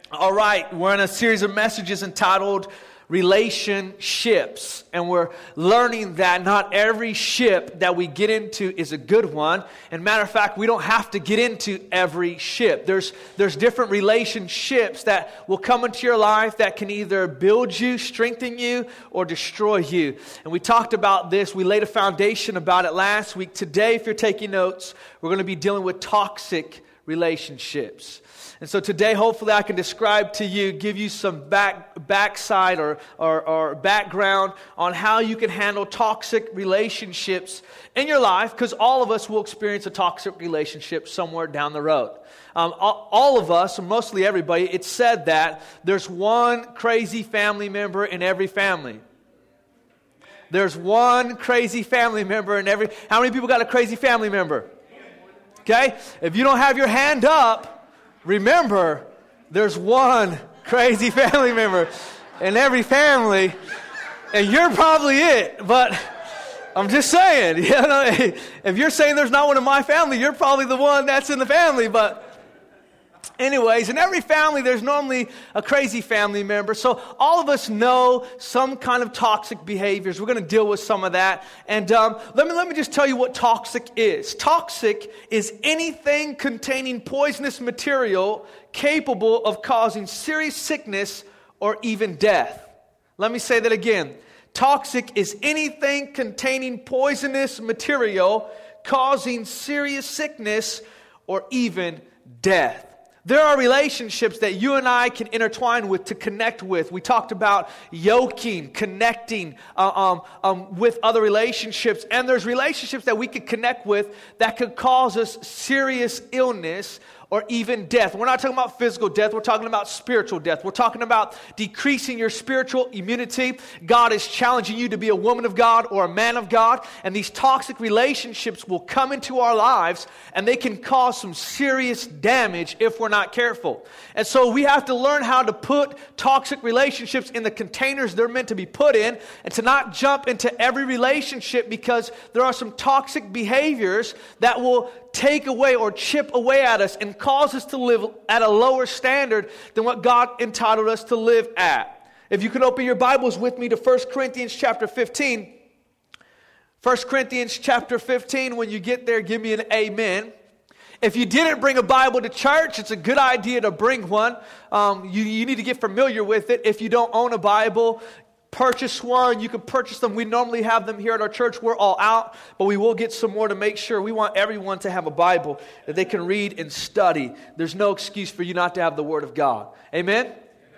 All right, we're in a series of messages entitled Relationships, and we're learning that not every ship that we get into is a good one. And matter of fact, we don't have to get into every ship. There's different relationships that will come into your life that can either build you, strengthen you, or destroy you. And we talked about this. We laid a foundation about it last week. Today, if you're taking notes, we're going to be dealing with toxic relationships. And so today, hopefully, I can describe to you, give you some backside or background on how you can handle toxic relationships in your life, because all of us will experience a toxic relationship somewhere down the road. All of us, or mostly everybody, it's said that there's one crazy family member in every family. There's one crazy family member in every... How many people got a crazy family member? Okay? If you don't have your hand up, remember, there's one crazy family member in every family, and you're probably it. But I'm just saying, if you're saying there's not one in my family, you're probably the one that's in the family. But anyways, in every family, there's normally a crazy family member. So all of us know some kind of toxic behaviors. We're going to deal with some of that. And let me just tell you what toxic is. Toxic is anything containing poisonous material capable of causing serious sickness or even death. Let me say that again. Toxic is anything containing poisonous material causing serious sickness or even death. There are relationships that you and I can intertwine with, to connect with. We talked about yoking, connecting with other relationships. And there's relationships that we could connect with that could cause us serious illness or even death. We're not talking about physical death. We're talking about spiritual death. We're talking about decreasing your spiritual immunity. God is challenging you to be a woman of God or a man of God. And these toxic relationships will come into our lives, and they can cause some serious damage if we're not careful. And so we have to learn how to put toxic relationships in the containers they're meant to be put in, and to not jump into every relationship, because there are some toxic behaviors that will take away or chip away at us and cause us to live at a lower standard than what God entitled us to live at. If you can open your Bibles with me to 1 Corinthians chapter 15. 1 Corinthians chapter 15, when you get there, give me an amen. If you didn't bring a Bible to church, it's a good idea to bring one. You need to get familiar with it. If you don't own a Bible, purchase one. You can purchase them. We normally have them here at our church. We're all out, but we will get some more to make sure. We want everyone to have a Bible that they can read and study. There's no excuse for you not to have the Word of God. Amen?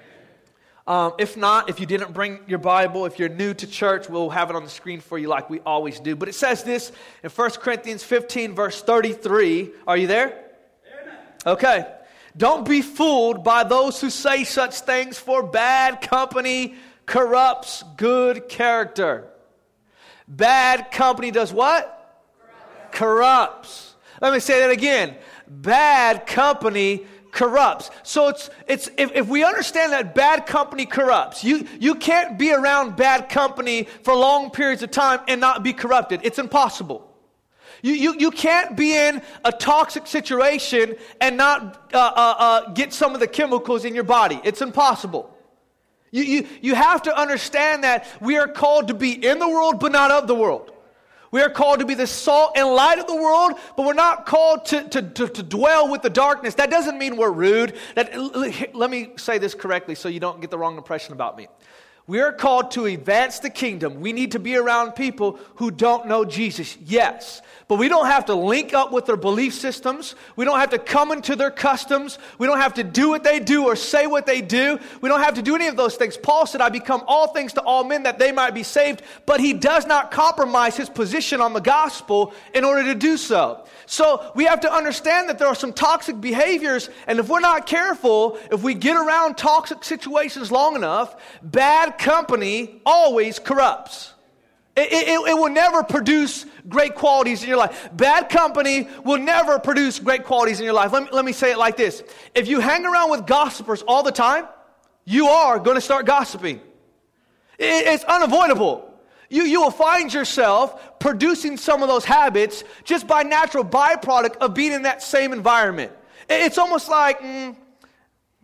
If not, if you didn't bring your Bible, if you're new to church, we'll have it on the screen for you like we always do. But it says this in 1 Corinthians 15, verse 33. Are you there? Amen. Okay. Don't be fooled by those who say such things, for bad company corrupts good character. Bad company does what? Corrupts. Let me say that again. Bad company corrupts. So it's if we understand that bad company corrupts, you can't be around bad company for long periods of time and not be corrupted. It's impossible. You can't be in a toxic situation and not get some of the chemicals in your body. It's impossible. You have to understand that we are called to be in the world, but not of the world. We are called to be the salt and light of the world, but we're not called to dwell with the darkness. That doesn't mean we're rude. Let me say this correctly so you don't get the wrong impression about me. We are called to advance the kingdom. We need to be around people who don't know Jesus, yes. But we don't have to link up with their belief systems. We don't have to come into their customs. We don't have to do what they do or say what they do. We don't have to do any of those things. Paul said, I become all things to all men that they might be saved. But he does not compromise his position on the gospel in order to do so. So we have to understand that there are some toxic behaviors. And if we're not careful, if we get around toxic situations long enough, bad company always corrupts. It will never produce great qualities in your life. Bad company will never produce great qualities in your life. Let me say it like this. If you hang around with gossipers all the time, you are going to start gossiping. It's unavoidable. You will find yourself producing some of those habits just by natural byproduct of being in that same environment. It's almost like,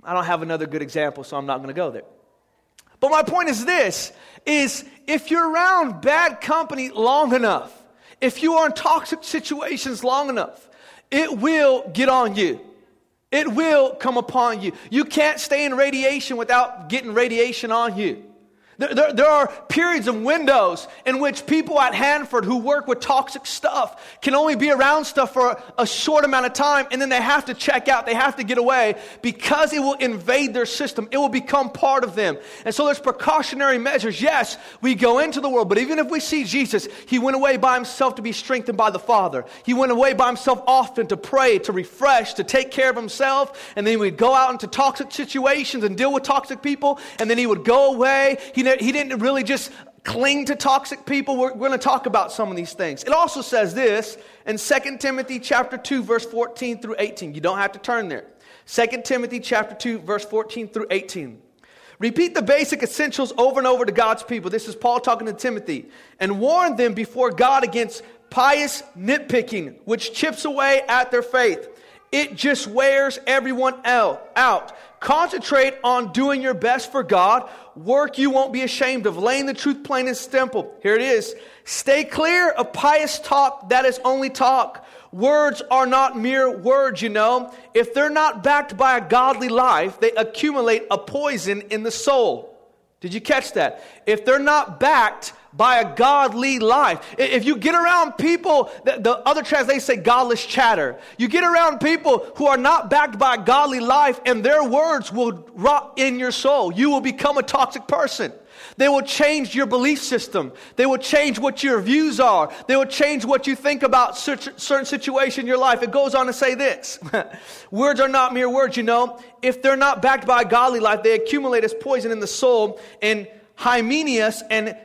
I don't have another good example, so I'm not going to go there. But my point is this, is if you're around bad company long enough, if you are in toxic situations long enough, it will get on you. It will come upon you. You can't stay in radiation without getting radiation on you. There are periods and windows in which people at Hanford who work with toxic stuff can only be around stuff for a short amount of time, and then they have to check out, they have to get away because it will invade their system. It will become part of them. And so there's precautionary measures. Yes, we go into the world, but even if we see Jesus, he went away by himself to be strengthened by the Father. He went away by himself often to pray, to refresh, to take care of himself, and then he would go out into toxic situations and deal with toxic people, and then he would go away. He didn't really just cling to toxic people. We're going to talk about some of these things. It also says this in 2 Timothy chapter 2, verse 14 through 18. You don't have to turn there. 2 Timothy chapter 2, verse 14 through 18. Repeat the basic essentials over and over to God's people. This is Paul talking to Timothy. And warn them before God against pious nitpicking, which chips away at their faith. It just wears everyone out. Concentrate on doing your best for God. Work you won't be ashamed of. Laying the truth plain and simple. Here it is. Stay clear of pious talk that is only talk. Words are not mere words, you know. If they're not backed by a godly life, they accumulate a poison in the soul. Did you catch that? If they're not backed by a godly life. If you get around people, the other translations say godless chatter. You get around people who are not backed by a godly life, and their words will rot in your soul. You will become a toxic person. They will change your belief system. They will change what your views are. They will change what you think about certain situation in your life. It goes on to say this. Words are not mere words, you know. If they're not backed by a godly life, they accumulate as poison in the soul. And Hymenaeus and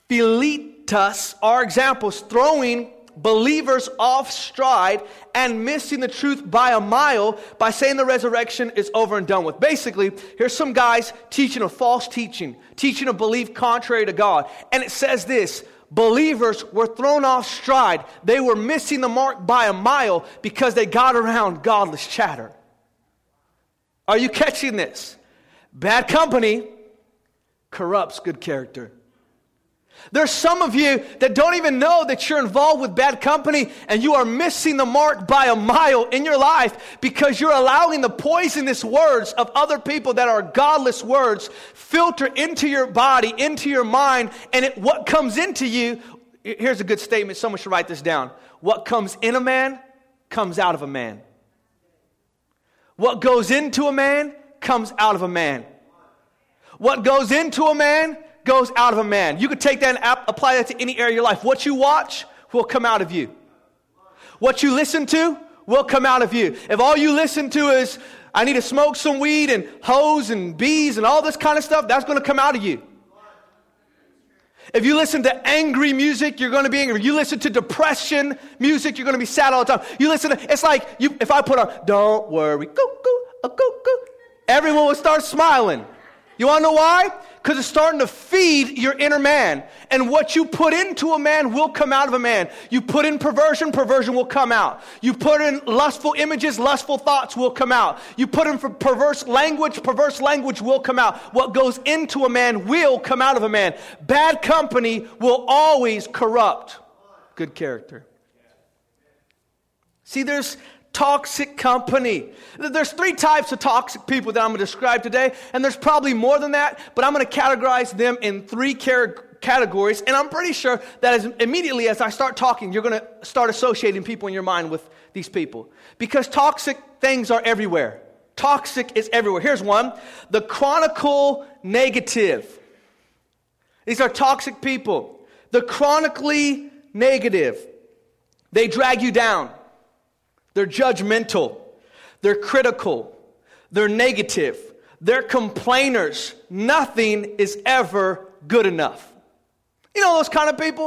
Philetus are examples, throwing believers off stride and missing the truth by a mile by saying the resurrection is over and done with. Basically, here's some guys teaching a false teaching a belief contrary to God. And it says this, believers were thrown off stride. They were missing the mark by a mile because they got around godless chatter. Are you catching this? Bad company corrupts good character. There's some of you that don't even know that you're involved with bad company, and you are missing the mark by a mile in your life because you're allowing the poisonous words of other people that are godless words filter into your body, into your mind, and what comes into you. Here's a good statement. Someone should write this down. What comes in a man comes out of a man. What goes into a man comes out of a man. What goes into a man goes out of a man. You could take that and apply that to any area of your life. What you watch will come out of you. What you listen to will come out of you. If all you listen to is, I need to smoke some weed and hoes and bees and all this kind of stuff, that's going to come out of you. If you listen to angry music, you're going to be angry. You listen to depression music, you're going to be sad all the time. You listen to, it's like, if I put on, don't worry, go, everyone will start smiling. You want to know why? Because it's starting to feed your inner man. And what you put into a man will come out of a man. You put in perversion, perversion will come out. You put in lustful images, lustful thoughts will come out. You put in perverse language will come out. What goes into a man will come out of a man. Bad company will always corrupt good character. See, there's toxic company. There's 3 types of toxic people that I'm going to describe today, and there's probably more than that, but I'm going to categorize them in 3 categories, and I'm pretty sure that immediately as I start talking, you're going to start associating people in your mind with these people, because toxic things are everywhere. Toxic is everywhere. Here's one, the chronicle negative. These are toxic people. The chronically negative. They drag you down. They're judgmental. They're critical. They're negative. They're complainers. Nothing is ever good enough. You know those kind of people?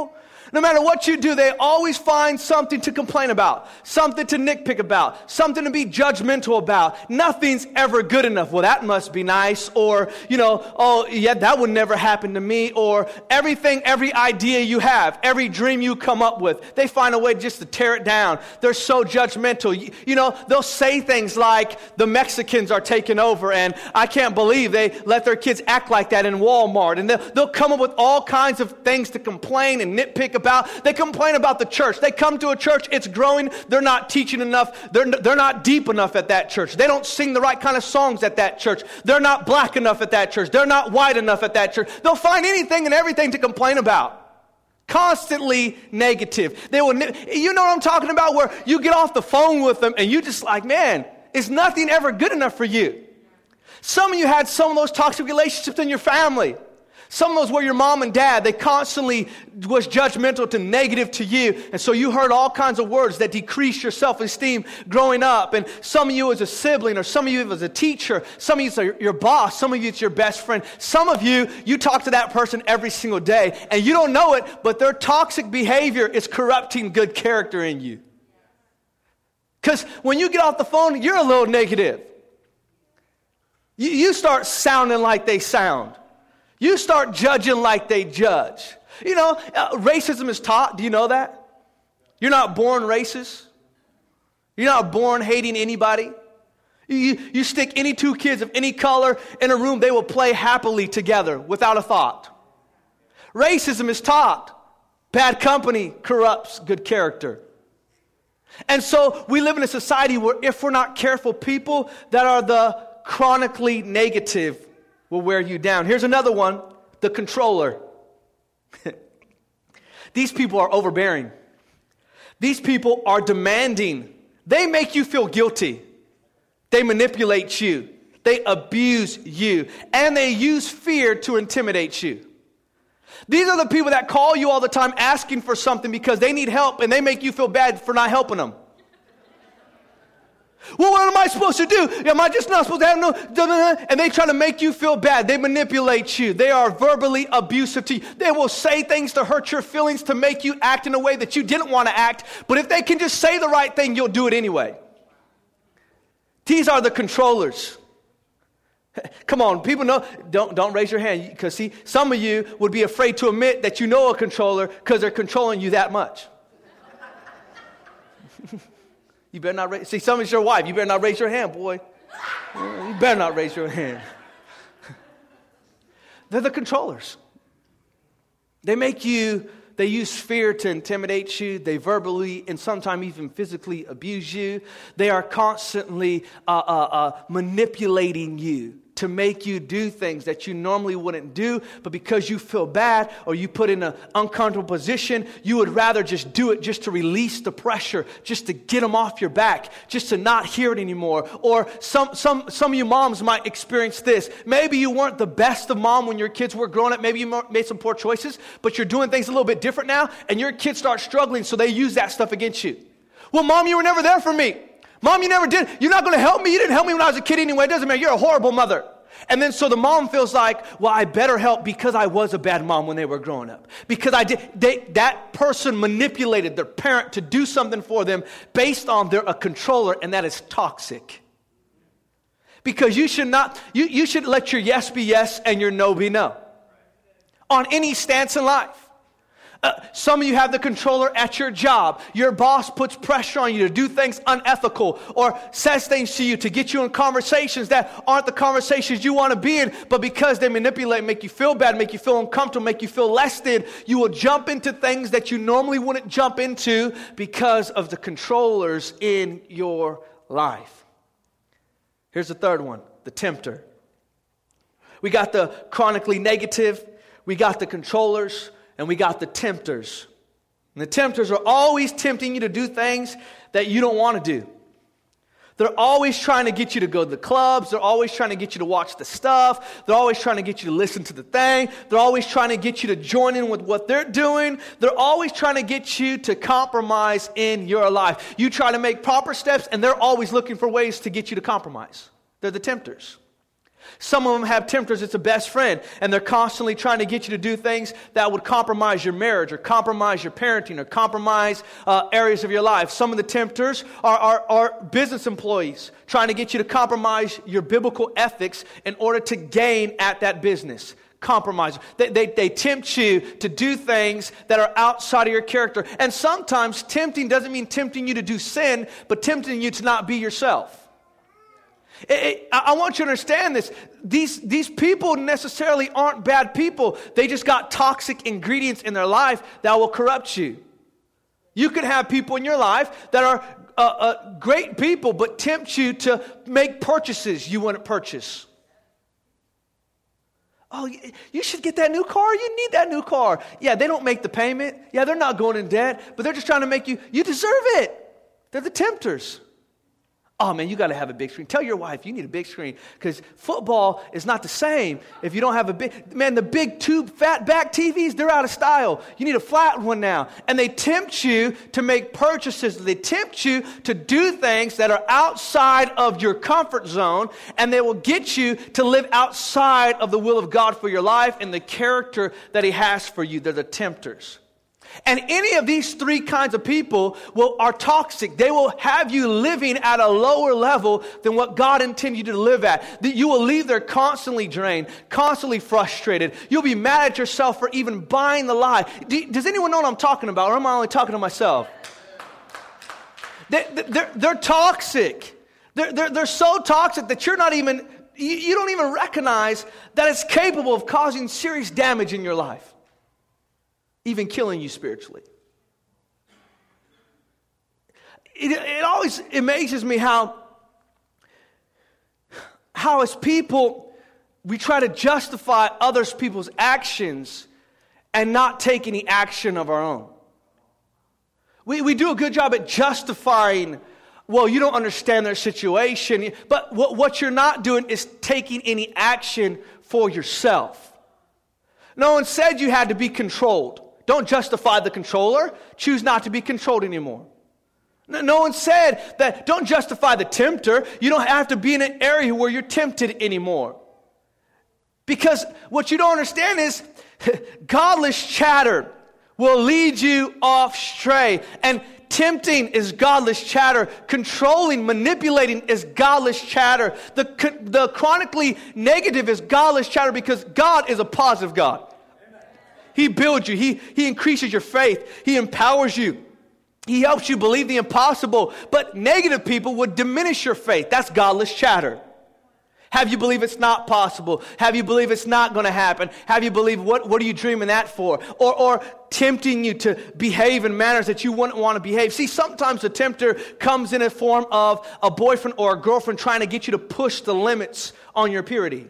No matter what you do, they always find something to complain about, something to nitpick about, something to be judgmental about. Nothing's ever good enough. Well, that must be nice. Or, oh, yeah, that would never happen to me. Or every idea you have, every dream you come up with, they find a way just to tear it down. They're so judgmental. They'll say things like the Mexicans are taking over, and I can't believe they let their kids act like that in Walmart. And they'll come up with all kinds of things to complain and nitpick about. They complain about the church. They come to a church, it's growing. They're not teaching enough. They're not deep enough at that church. They don't sing the right kind of songs at that church. They're not black enough at that church. They're not white enough at that church. They'll find anything and everything to complain about. Constantly negative. You know what I'm talking about, where you get off the phone with them and you just like, man, is nothing ever good enough for you? Some of you had some of those toxic relationships in your family. Some of those were your mom and dad. They constantly was judgmental to negative to you. And so you heard all kinds of words that decrease your self-esteem growing up. And some of you as a sibling, or some of you as a teacher, some of you as your boss, some of you it's your best friend. Some of you talk to that person every single day and you don't know it, but their toxic behavior is corrupting good character in you. Because when you get off the phone, you're a little negative. You start sounding like they sound. You start judging like they judge. Racism is taught. Do you know that? You're not born racist. You're not born hating anybody. You stick any two kids of any color in a room, they will play happily together without a thought. Racism is taught. Bad company corrupts good character. And so we live in a society where if we're not careful, people that are the chronically negative will wear you down. Here's another one, the controller. These people are overbearing. These people are demanding. They make you feel guilty. They manipulate you. They abuse you. And they use fear to intimidate you. These are the people that call you all the time asking for something because they need help, and they make you feel bad for not helping them. Well, what am I supposed to do? Am I just not supposed to have no... And they try to make you feel bad. They manipulate you. They are verbally abusive to you. They will say things to hurt your feelings, to make you act in a way that you didn't want to act. But if they can just say the right thing, you'll do it anyway. These are the controllers. Come on, people know. Don't raise your hand, because see, some of you would be afraid to admit that you know a controller because they're controlling you that much. You better not raise. See, some of your wife. You better not raise your hand, boy. You better not raise your hand. They're the controllers. They use fear to intimidate you. They verbally and sometimes even physically abuse you. They are constantly manipulating you to make you do things that you normally wouldn't do, but because you feel bad or you put in an uncomfortable position, you would rather just do it just to release the pressure, just to get them off your back, just to not hear it anymore. Or some of you moms might experience this. Maybe you weren't the best of mom when your kids were growing up. Maybe you made some poor choices, but you're doing things a little bit different now, and your kids start struggling, so they use that stuff against you. Well, Mom, you were never there for me. Mom, you never did. You're not going to help me. You didn't help me when I was a kid anyway. It doesn't matter. You're a horrible mother. And then so the mom feels like, well, I better help because I was a bad mom when they were growing up. Because that person manipulated their parent to do something for them based on they're a controller, and that is toxic. Because you should let your yes be yes and your no be no. On any stance in life. Some of you have the controller at your job. Your boss puts pressure on you to do things unethical or says things to you to get you in conversations that aren't the conversations you want to be in, but because they manipulate, make you feel bad, make you feel uncomfortable, make you feel less than, you will jump into things that you normally wouldn't jump into because of the controllers in your life. Here's the third one, the tempter. We got the chronically negative, we got the controllers, and we got the tempters. And the tempters are always tempting you to do things that you don't want to do. They're always trying to get you to go to the clubs. They're always trying to get you to watch the stuff. They're always trying to get you to listen to the thing. They're always trying to get you to join in with what they're doing. They're always trying to get you to compromise in your life. You try to make proper steps, and they're always looking for ways to get you to compromise. They're the tempters. Some of them have tempters, it's a best friend, and they're constantly trying to get you to do things that would compromise your marriage or compromise your parenting or compromise areas of your life. Some of the tempters are business employees trying to get you to compromise your biblical ethics in order to gain at that business. Compromise. They tempt you to do things that are outside of your character. And sometimes tempting doesn't mean tempting you to do sin, but tempting you to not be yourself. I want you to understand this. These people necessarily aren't bad people. They just got toxic ingredients in their life that will corrupt you. You could have people in your life that are great people, but tempt you to make purchases you wouldn't purchase. Oh, you should get that new car. You need that new car. Yeah, they don't make the payment. Yeah, they're not going in debt, but they're just trying to make you deserve it. They're the tempters. Oh, man, you got to have a big screen. Tell your wife you need a big screen because football is not the same if you don't have a big... Man, the big tube fat back TVs, they're out of style. You need a flat one now. And they tempt you to make purchases. They tempt you to do things that are outside of your comfort zone, and they will get you to live outside of the will of God for your life and the character that He has for you. They're the tempters. And any of these three kinds of people are toxic. They will have you living at a lower level than what God intended you to live at. That you will leave there constantly drained, constantly frustrated. You'll be mad at yourself for even buying the lie. Does anyone know what I'm talking about, or am I only talking to myself? They're toxic. They're so toxic that you don't even recognize that it's capable of causing serious damage in your life. Even killing you spiritually. It always amazes me how as people, we try to justify others people's actions and not take any action of our own. We do a good job at justifying, well, you don't understand their situation, but what you're not doing is taking any action for yourself. No one said you had to be controlled. Don't justify the controller. Choose not to be controlled anymore. No one said that don't justify the tempter. You don't have to be in an area where you're tempted anymore. Because what you don't understand is godless chatter will lead you off stray. And tempting is godless chatter. Controlling, manipulating is godless chatter. The chronically negative is godless chatter because God is a positive God. He builds you. He increases your faith. He empowers you. He helps you believe the impossible. But negative people would diminish your faith. That's godless chatter. Have you believe it's not possible? Have you believe it's not going to happen? Have you believe what are you dreaming that for? Or tempting you to behave in manners that you wouldn't want to behave. See, sometimes the tempter comes in a form of a boyfriend or a girlfriend trying to get you to push the limits on your purity.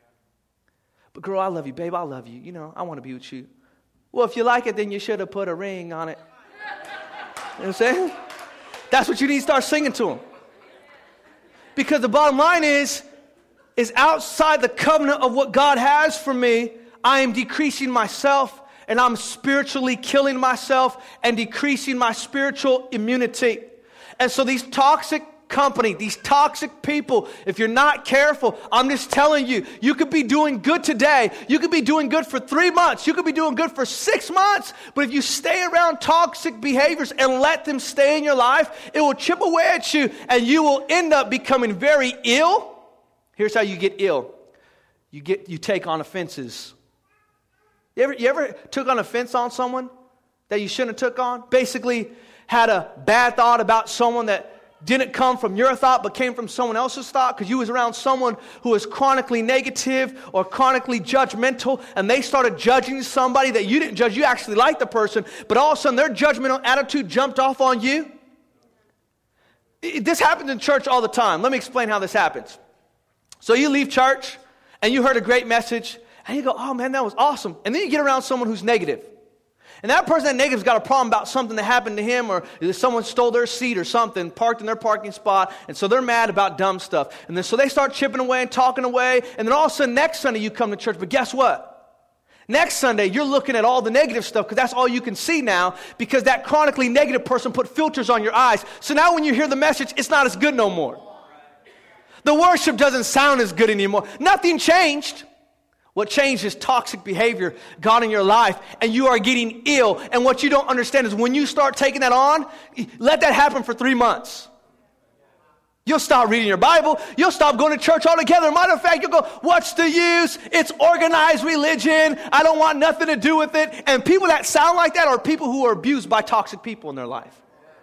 But girl, I love you. Babe, I love you. You know, I want to be with you. Well, if you like it, then you should have put a ring on it. You know what I'm saying? That's what you need to start singing to them. Because the bottom line is outside the covenant of what God has for me, I am decreasing myself and I'm spiritually killing myself and decreasing my spiritual immunity. And so these toxic company, these toxic people, if you're not careful, I'm just telling you, you could be doing good today. You could be doing good for 3 months. You could be doing good for 6 months. But if you stay around toxic behaviors and let them stay in your life, it will chip away at you and you will end up becoming very ill. Here's how you get ill. You take on offenses. You ever took on offense on someone that you shouldn't have took on? Basically had a bad thought about someone that didn't come from your thought but came from someone else's thought because you was around someone who was chronically negative or chronically judgmental, and they started judging somebody that you didn't judge. You actually liked the person, but all of a sudden their judgmental attitude jumped off on you. This happens in church all the time. Let me explain how this happens. So you leave church and you heard a great message and you go, oh man, that was awesome. And then you get around someone who's negative. And that person that negative's got a problem about something that happened to him, or someone stole their seat or something, parked in their parking spot, and so they're mad about dumb stuff. And then so they start chipping away and talking away, and then all of a sudden next Sunday you come to church, but guess what? Next Sunday you're looking at all the negative stuff because that's all you can see now because that chronically negative person put filters on your eyes. So now when you hear the message, it's not as good no more. The worship doesn't sound as good anymore. Nothing changed. What changed is toxic behavior got in your life, and you are getting ill. And what you don't understand is when you start taking that on, let that happen for 3 months. You'll stop reading your Bible. You'll stop going to church altogether. Matter of fact, you'll go, what's the use? It's organized religion. I don't want nothing to do with it. And people that sound like that are people who are abused by toxic people in their life.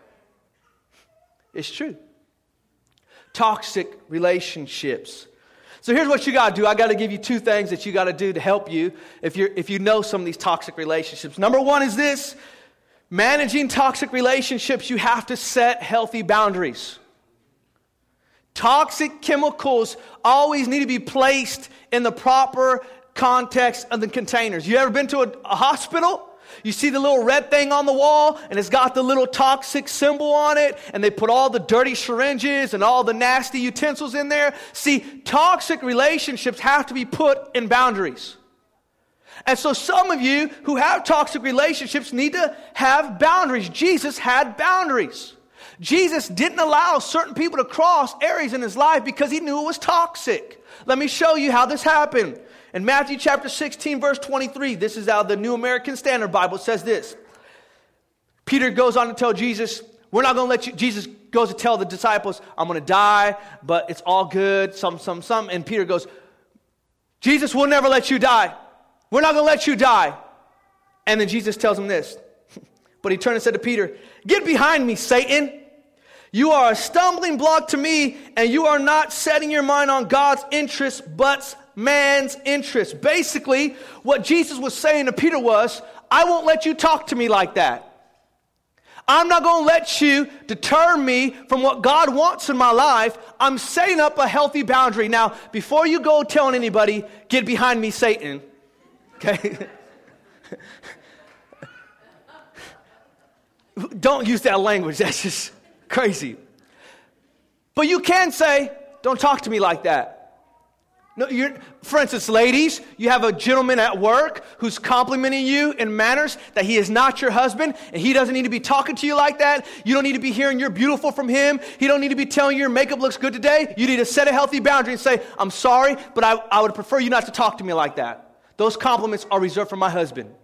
It's true. Toxic relationships. So here's what you got to do. I got to give you 2 things that you got to do to help you if you know some of these toxic relationships. Number 1 is this. Managing toxic relationships, you have to set healthy boundaries. Toxic chemicals always need to be placed in the proper context of the containers. You ever been to a hospital? You see the little red thing on the wall, and it's got the little toxic symbol on it, and they put all the dirty syringes and all the nasty utensils in there. See, toxic relationships have to be put in boundaries. And so some of you who have toxic relationships need to have boundaries. Jesus had boundaries. Jesus didn't allow certain people to cross areas in his life because he knew it was toxic. Let me show you how this happened. In Matthew chapter 16, verse 23, this is out of the New American Standard Bible, it says this. Peter goes on to tell Jesus, we're not going to let you, Jesus goes to tell the disciples, I'm going to die, but it's all good, some. And Peter goes, Jesus, we'll never let you die. We're not going to let you die. And then Jesus tells him this. But he turned and said to Peter, get behind me, Satan. You are a stumbling block to me, and you are not setting your mind on God's interests, but man's interests. Basically, what Jesus was saying to Peter was, I won't let you talk to me like that. I'm not going to let you deter me from what God wants in my life. I'm setting up a healthy boundary. Now, before you go telling anybody, get behind me, Satan. Okay? Don't use that language. That's just crazy. But you can say, don't talk to me like that. No, for instance, ladies, you have a gentleman at work who's complimenting you in manners that he is not your husband, and he doesn't need to be talking to you like that. You don't need to be hearing you're beautiful from him. He don't need to be telling you your makeup looks good today. You need to set a healthy boundary and say, I'm sorry, but I would prefer you not to talk to me like that. Those compliments are reserved for my husband.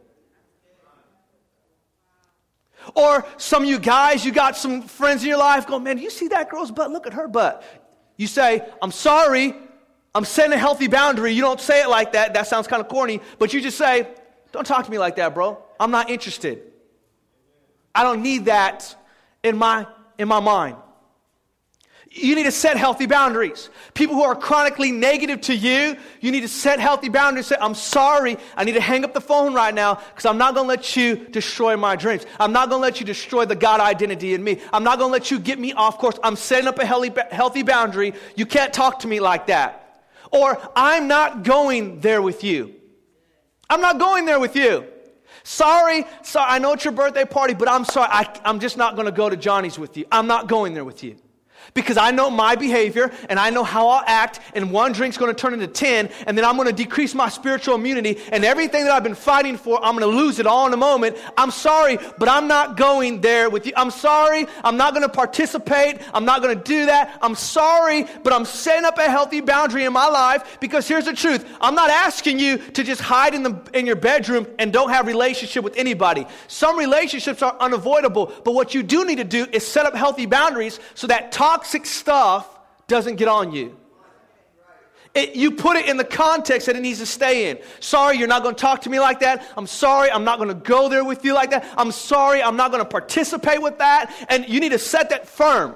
Or some of you guys, you got some friends in your life going, man, do you see that girl's butt? Look at her butt. You say, I'm sorry, I'm setting a healthy boundary. You don't say it like that. That sounds kind of corny. But you just say, don't talk to me like that, bro. I'm not interested. I don't need that in my mind. You need to set healthy boundaries. People who are chronically negative to you, you need to set healthy boundaries. Say, I'm sorry, I need to hang up the phone right now because I'm not going to let you destroy my dreams. I'm not going to let you destroy the God identity in me. I'm not going to let you get me off course. I'm setting up a healthy boundary. You can't talk to me like that. Or, I'm not going there with you. I'm not going there with you. Sorry, I know it's your birthday party, but I'm sorry. I'm just not going to go to Johnny's with you. I'm not going there with you. Because I know my behavior and I know how I'll act, and one drink's going to turn into 10, and then I'm going to decrease my spiritual immunity, and everything that I've been fighting for, I'm going to lose it all in a moment. I'm sorry, but I'm not going there with you. I'm sorry, I'm not going to participate. I'm not going to do that. I'm sorry, but I'm setting up a healthy boundary in my life, because here's the truth. I'm not asking you to just hide in your bedroom and don't have relationship with anybody. Some relationships are unavoidable, but what you do need to do is set up healthy boundaries so that toxic stuff doesn't get on you. You put it in the context that it needs to stay in. Sorry, you're not going to talk to me like that. I'm sorry, I'm not going to go there with you like that. I'm sorry, I'm not going to participate with that. And you need to set that firm.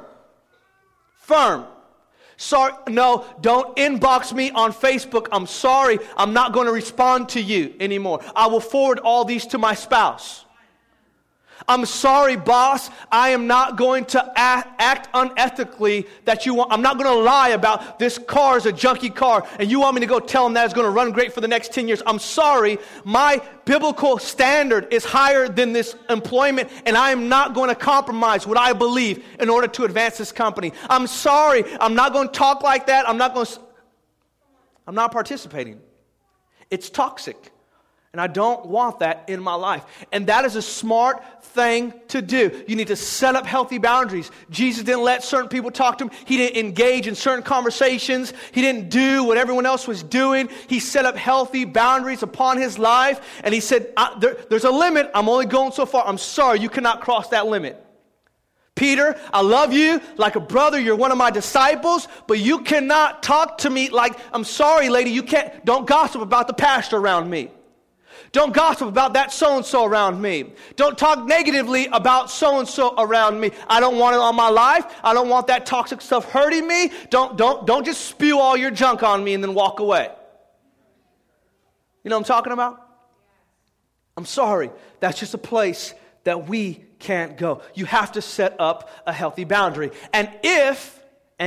Firm. Sorry, no, don't inbox me on Facebook. I'm sorry, I'm not going to respond to you anymore. I will forward all these to my spouse. I'm sorry, boss, I am not going to act unethically that you want. I'm not going to lie about this car is a junky car and you want me to go tell them that it's going to run great for the next 10 years. I'm sorry, my biblical standard is higher than this employment, and I am not going to compromise what I believe in order to advance this company. I'm sorry, I'm not going to talk like that. I'm not participating. It's toxic. And I don't want that in my life. And that is a smart thing to do. You need to set up healthy boundaries. Jesus didn't let certain people talk to him. He didn't engage in certain conversations. He didn't do what everyone else was doing. He set up healthy boundaries upon his life. And he said, there's a limit. I'm only going so far. I'm sorry, you cannot cross that limit. Peter, I love you like a brother. You're one of my disciples, but you cannot talk to me like, I'm sorry, lady, don't gossip about the pastor around me. Don't gossip about that so-and-so around me. Don't talk negatively about so-and-so around me. I don't want it on my life. I don't want that toxic stuff hurting me. Don't just spew all your junk on me and then walk away. You know what I'm talking about? I'm sorry. That's just a place that we can't go. You have to set up a healthy boundary. And if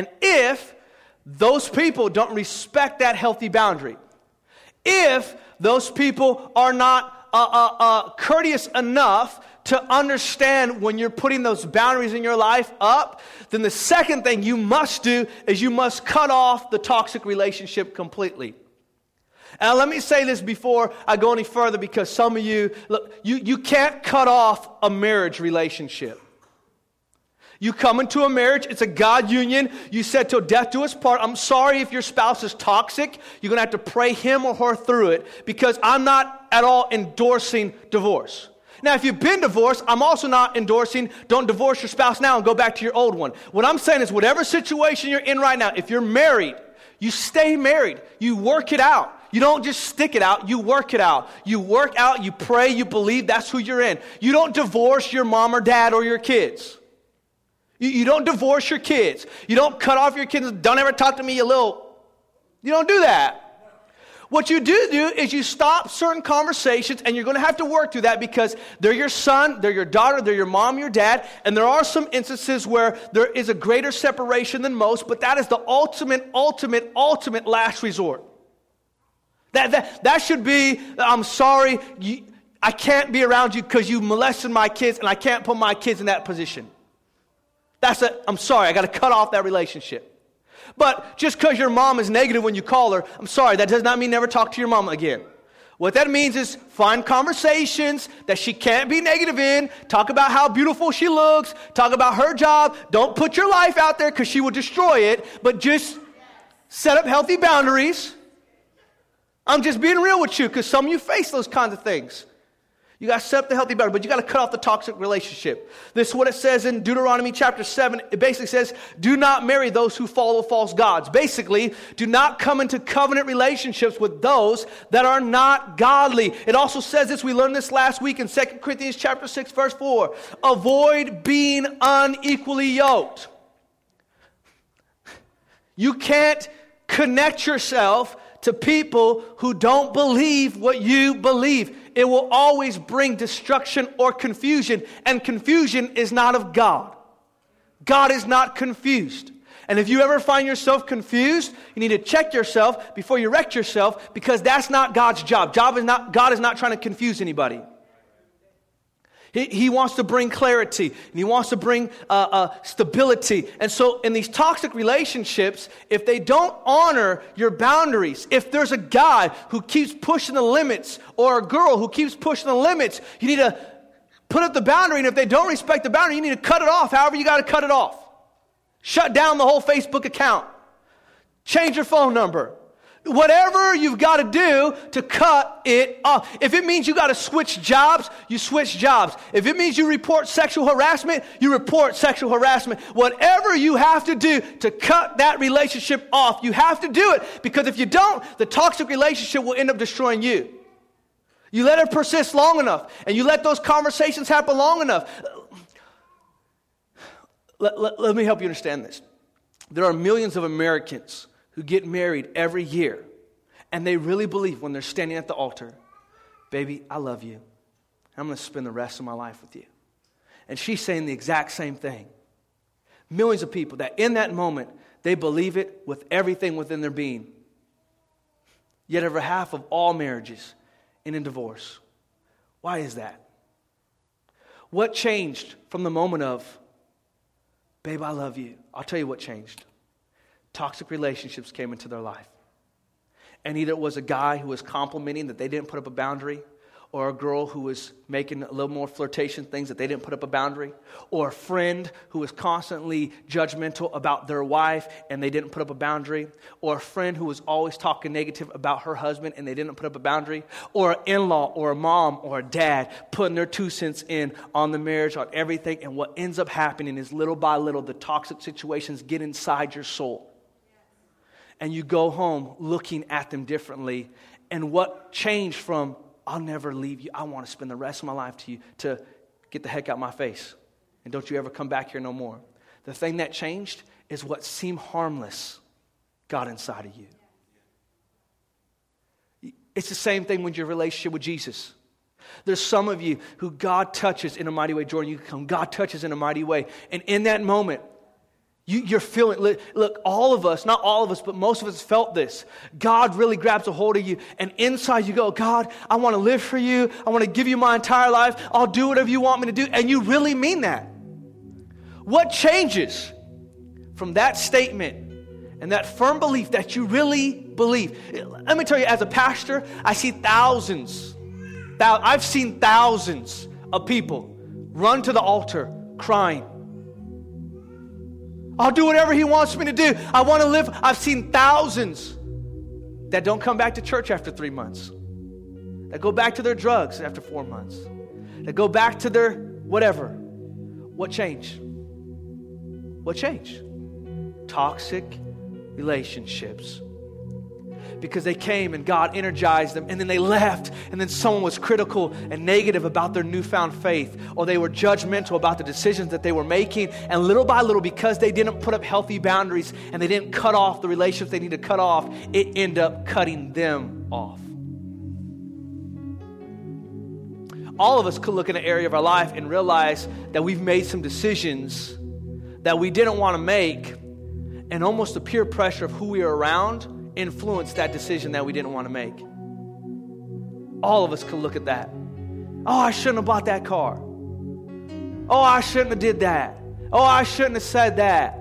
those people don't respect that healthy boundary, if those people are not courteous enough to understand when you're putting those boundaries in your life up, then the second thing you must do is you must cut off the toxic relationship completely. And let me say this before I go any further, because some of you, look, you can't cut off a marriage relationship. You come into a marriage, it's a God union. You said till death do us part. I'm sorry if your spouse is toxic. You're going to have to pray him or her through it, because I'm not at all endorsing divorce. Now, if you've been divorced, I'm also not endorsing don't divorce your spouse now and go back to your old one. What I'm saying is whatever situation you're in right now, if you're married, you stay married. You work it out. You don't just stick it out, you work it out. You work out, you pray, you believe, that's who you're in. You don't divorce your mom or dad or your kids. You don't divorce your kids. You don't cut off your kids, don't ever talk to me, you little. You don't do that. What you do is you stop certain conversations, and you're going to have to work through that, because they're your son, they're your daughter, they're your mom, your dad, and there are some instances where there is a greater separation than most, but that is the ultimate last resort. That should be, I'm sorry, I can't be around you because you molested my kids, and I can't put my kids in that position. I'm sorry, I got to cut off that relationship. But just because your mom is negative when you call her, I'm sorry, that does not mean never talk to your mom again. What that means is find conversations that she can't be negative in. Talk about how beautiful she looks. Talk about her job. Don't put your life out there because she will destroy it. But just set up healthy boundaries. I'm just being real with you, because some of you face those kinds of things. You got to set up the healthy boundary, but you got to cut off the toxic relationship. This is what it says in Deuteronomy chapter 7. It basically says, do not marry those who follow false gods. Basically, do not come into covenant relationships with those that are not godly. It also says this, we learned this last week in 2 Corinthians chapter 6, verse 4. Avoid being unequally yoked. You can't connect yourself to people who don't believe what you believe. It will always bring destruction or confusion, and confusion is not of God. God is not confused. And if you ever find yourself confused, you need to check yourself before you wreck yourself, because that's not God's job. God is not trying to confuse anybody. He wants to bring clarity, and He wants to bring stability. And so in these toxic relationships, if they don't honor your boundaries, if there's a guy who keeps pushing the limits or a girl who keeps pushing the limits, you need to put up the boundary. And if they don't respect the boundary, you need to cut it off however you got to cut it off. Shut down the whole Facebook account. Change your phone number. Whatever you've got to do to cut it off. If it means you got to switch jobs, you switch jobs. If it means you report sexual harassment, you report sexual harassment. Whatever you have to do to cut that relationship off, you have to do it. Because if you don't, the toxic relationship will end up destroying you. You let it persist long enough, and you let those conversations happen long enough. Let me help you understand this. There are millions of Americans who get married every year, and they really believe when they're standing at the altar, baby, I love you. I'm going to spend the rest of my life with you. And she's saying the exact same thing. Millions of people that in that moment, they believe it with everything within their being. Yet over half of all marriages end in divorce. Why is that? What changed from the moment of, babe, I love you? I'll tell you what changed. Toxic relationships came into their life. And either it was a guy who was complimenting that they didn't put up a boundary, or a girl who was making a little more flirtation things that they didn't put up a boundary, or a friend who was constantly judgmental about their wife and they didn't put up a boundary, or a friend who was always talking negative about her husband and they didn't put up a boundary, or an in-law or a mom or a dad putting their 2 cents in on the marriage, on everything, and what ends up happening is little by little the toxic situations get inside your soul. And you go home looking at them differently. And what changed from, I'll never leave you, I want to spend the rest of my life to you, to get the heck out of my face. And don't you ever come back here no more. The thing that changed is what seemed harmless got inside of you. It's the same thing with your relationship with Jesus. There's some of you who God touches in a mighty way. Jordan, you can come. God touches in a mighty way. And in that moment, you're feeling, look, all of us, not all of us, but most of us felt this. God really grabs a hold of you, and inside you go, God, I want to live for you. I want to give you my entire life. I'll do whatever you want me to do. And you really mean that. What changes from that statement and that firm belief that you really believe? Let me tell you, as a pastor, I see thousands. I've seen thousands of people run to the altar crying. I'll do whatever he wants me to do. I want to live. I've seen thousands that don't come back to church after 3 months. That go back to their drugs after 4 months. That go back to their whatever. What changed? What changed? Toxic relationships. Because they came and God energized them, and then they left, and then someone was critical and negative about their newfound faith, or they were judgmental about the decisions that they were making, and little by little, because they didn't put up healthy boundaries and they didn't cut off the relationships they need to cut off, it ended up cutting them off. All of us could look in an area of our life and realize that we've made some decisions that we didn't want to make, and almost the peer pressure of who we are around influenced that decision that we didn't want to make. All of us could look at that. Oh, I shouldn't have bought that car. Oh, I shouldn't have did that. Oh, I shouldn't have said that.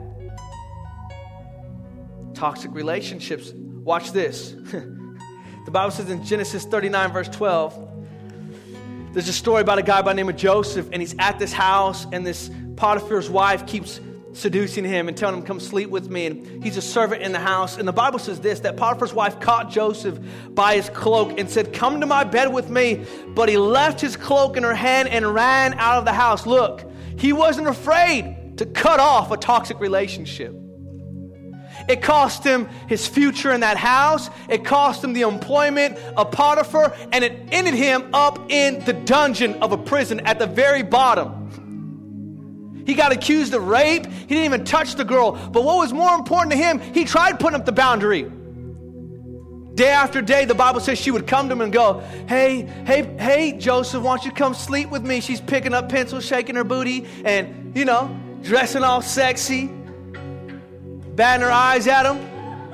Toxic relationships. Watch this. The Bible says in Genesis 39 verse 12, there's a story about a guy by the name of Joseph, and he's at this house, and this Potiphar's wife keeps seducing him and telling him, come sleep with me. And he's a servant in the house. And the Bible says this, that Potiphar's wife caught Joseph by his cloak and said, come to my bed with me. But he left his cloak in her hand and ran out of the house. Look, he wasn't afraid to cut off a toxic relationship. It cost him his future in that house. It cost him the employment of Potiphar. And it ended him up in the dungeon of a prison at the very bottom. He got accused of rape. He didn't even touch the girl. But what was more important to him, he tried putting up the boundary. Day after day, the Bible says she would come to him and go, hey, Joseph, why don't you come sleep with me? She's picking up pencils, shaking her booty, and, dressing all sexy, batting her eyes at him.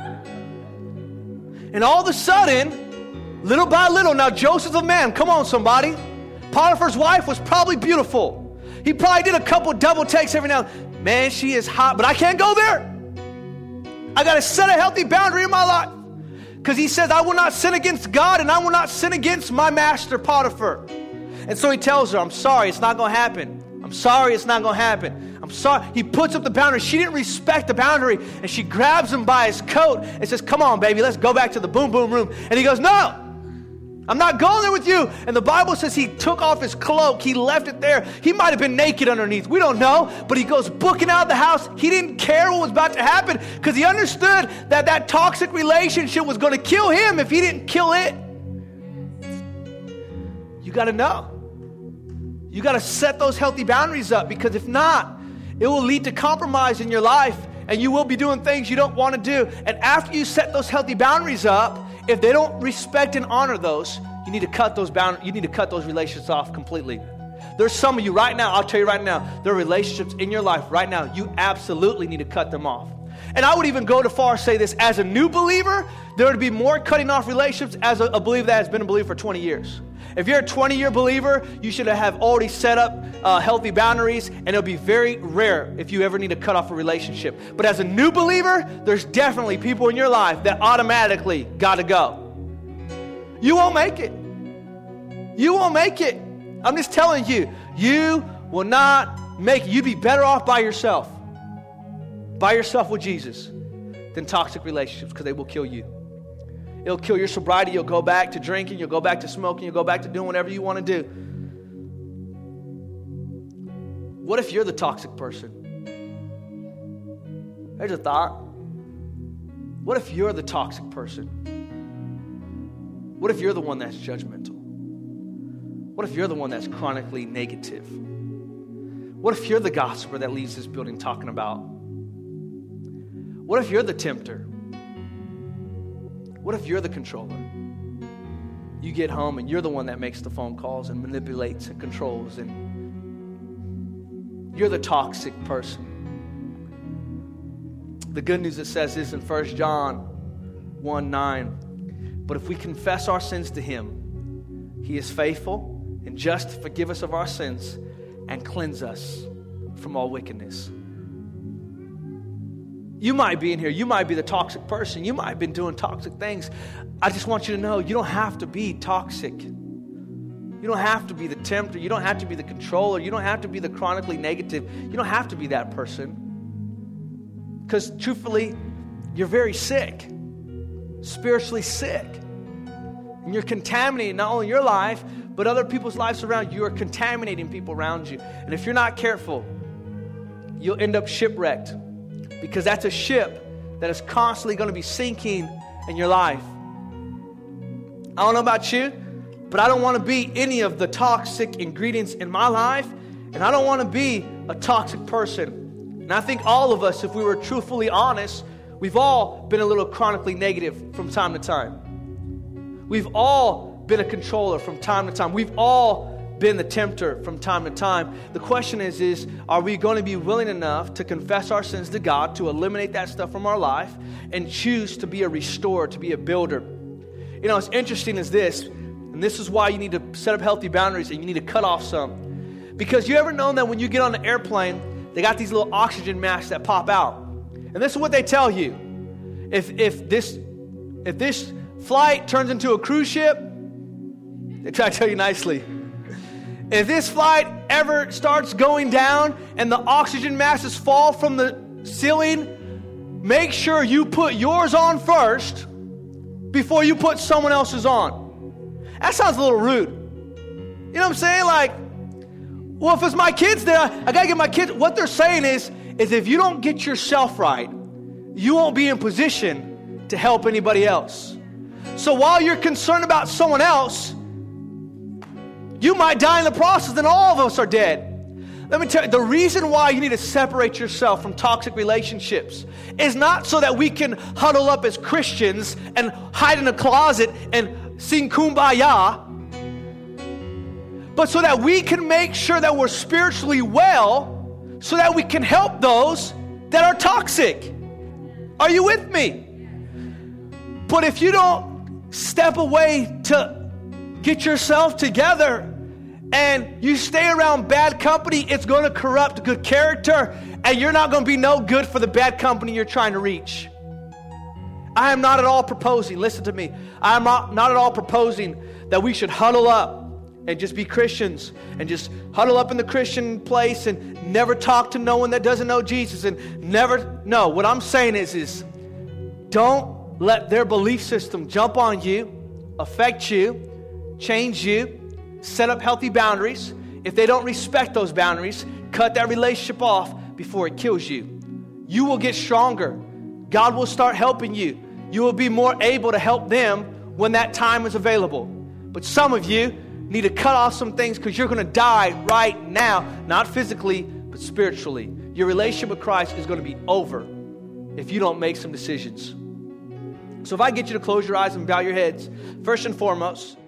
And all of a sudden, little by little, now Joseph's a man. Come on, somebody. Potiphar's wife was probably beautiful. He probably did a couple double takes every now and then. Man, she is hot, but I can't go there. I got to set a healthy boundary in my life. Because he says, I will not sin against God, and I will not sin against my master Potiphar. And so he tells her, I'm sorry, it's not going to happen. I'm sorry, it's not going to happen. I'm sorry. He puts up the boundary. She didn't respect the boundary. And she grabs him by his coat and says, come on, baby, let's go back to the boom, boom room. And he goes, no. I'm not going there with you. And the Bible says he took off his cloak. He left it there. He might have been naked underneath. We don't know. But he goes booking out of the house. He didn't care what was about to happen because he understood that that toxic relationship was going to kill him if he didn't kill it. You got to know. You got to set those healthy boundaries up, because if not, it will lead to compromise in your life, and you will be doing things you don't want to do. And after you set those healthy boundaries up, if they don't respect and honor those, you need to cut those boundaries. You need to cut those relationships off completely. There's some of you right now, I'll tell you right now, there are relationships in your life right now, you absolutely need to cut them off. And I would even go to far as say this, as a new believer, there would be more cutting off relationships as a believer that has been a believer for 20 years. If you're a 20-year believer, you should have already set up healthy boundaries, and it'll be very rare if you ever need to cut off a relationship. But as a new believer, there's definitely people in your life that automatically got to go. You won't make it. You won't make it. I'm just telling you, you will not make it. You'd be better off by yourself with Jesus, than toxic relationships, because they will kill you. It'll kill your sobriety. You'll go back to drinking. You'll go back to smoking. You'll go back to doing whatever you want to do. What if you're the toxic person? There's a thought. What if you're the toxic person? What if you're the one that's judgmental? What if you're the one that's chronically negative? What if you're the gossiper that leaves this building talking about? What if you're the tempter? What if you're the controller? You get home and you're the one that makes the phone calls and manipulates and controls, and you're the toxic person. The good news, it says this in 1 John 1:9. But if we confess our sins to Him, He is faithful and just to forgive us of our sins and cleanse us from all wickedness. You might be in here. You might be the toxic person. You might have been doing toxic things. I just want you to know you don't have to be toxic. You don't have to be the tempter. You don't have to be the controller. You don't have to be the chronically negative. You don't have to be that person. Because truthfully, you're very sick, spiritually sick. And you're contaminating not only your life, but other people's lives around you. You are contaminating people around you. And if you're not careful, you'll end up shipwrecked. Because that's a ship that is constantly going to be sinking in your life. I don't know about you, but I don't want to be any of the toxic ingredients in my life. And I don't want to be a toxic person. And I think all of us, if we were truthfully honest, we've all been a little chronically negative from time to time. We've all been a controller from time to time. We've all been the tempter from time to time. The question is are we going to be willing enough to confess our sins to God, to eliminate that stuff from our life, and choose to be a restorer, to be a builder? You know, what's interesting is this, and this is why you need to set up healthy boundaries and you need to cut off some. Because you ever known that when you get on the airplane, they got these little oxygen masks that pop out. And this is what they tell you. If this flight turns into a cruise ship, they try to tell you nicely. If this flight ever starts going down and the oxygen masks fall from the ceiling, make sure you put yours on first before you put someone else's on. That sounds a little rude. You know what I'm saying? Like, well, if it's my kids there, I got to get my kids. What they're saying is if you don't get yourself right, you won't be in position to help anybody else. So while you're concerned about someone else, you might die in the process, and all of us are dead. Let me tell you, the reason why you need to separate yourself from toxic relationships is not so that we can huddle up as Christians and hide in a closet and sing Kumbaya, but so that we can make sure that we're spiritually well, so that we can help those that are toxic. Are you with me? But if you don't step away to get yourself together and you stay around bad company, it's going to corrupt good character, and you're not going to be no good for the bad company you're trying to reach. I am not at all proposing, listen to me, I am not at all proposing that we should huddle up and just be Christians and just huddle up in the Christian place and never talk to no one that doesn't know Jesus and never, no, what I'm saying is don't let their belief system jump on you, affect you, change you. Set up healthy boundaries. If they don't respect those boundaries, cut that relationship off before it kills you. You will get stronger. God will start helping you. You will be more able to help them when that time is available. But some of you need to cut off some things because you're going to die right now. Not physically, but spiritually. Your relationship with Christ is going to be over if you don't make some decisions. So if I get you to close your eyes and bow your heads, first and foremost,